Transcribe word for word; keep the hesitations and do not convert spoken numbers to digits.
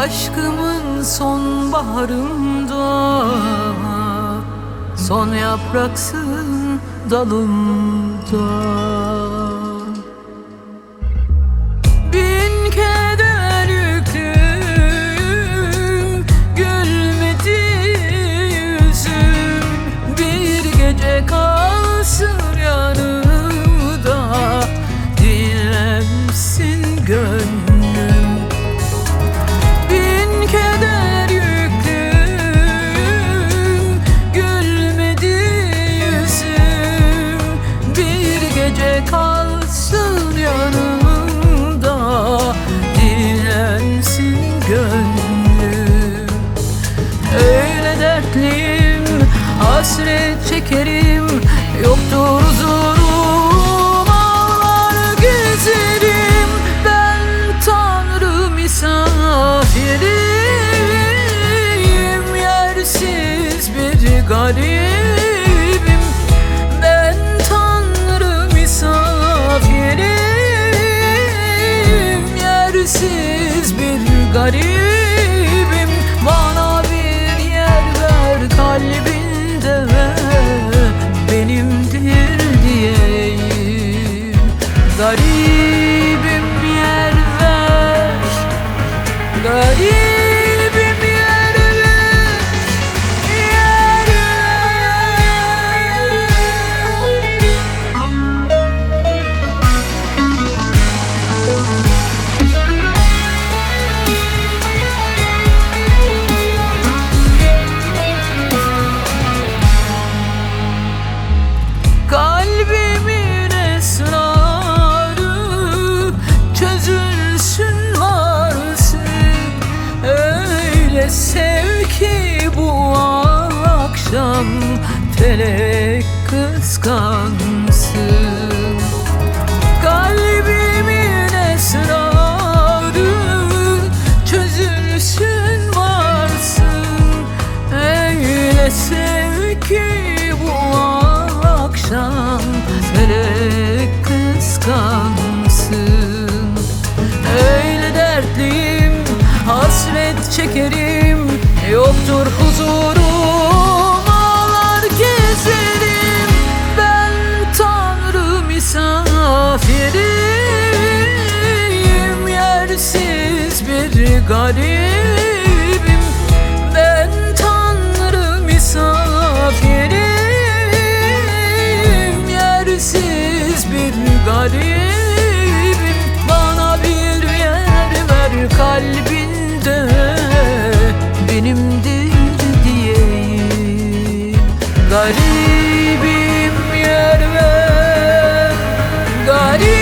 Aşkımın sonbaharında, son yapraksın dalımda. Bin keder yüklüm, gülmedi yüzüm. Bir gece kalsın yanımda, dinlensin gönlüm. Kalsın yanımda, dinlensin gönlüm. Öyle dertliyim, hasret çekerim, yoktur huzurum, ağlar gezerim. Ben Tanrı misafiriyim, yersiz bir garibim. Yersiz bir garibim, bana bir yer ver kalbinde, benimdir diyeyim. Garibim yer ver, garibim yer ver, yer kalbimin esrarı çözülsün varsın. Öyle sev ki bu akşam felek kıskansın. Kalbimin esrarı çözülsün varsın. Öyle sev ki bu akşam felek kıskansın. Öyle dertliyim, hasret çekerim, yoktur huzurum, ağlar gezerim. Ben Tanrı misafiriyim, yersiz bir garibim. Ben Tanrı misafiriyim, yersiz bir garibim. Bana bir yer ver kalbinde, benimdir diyeyim. Garibim yer ver, garibim.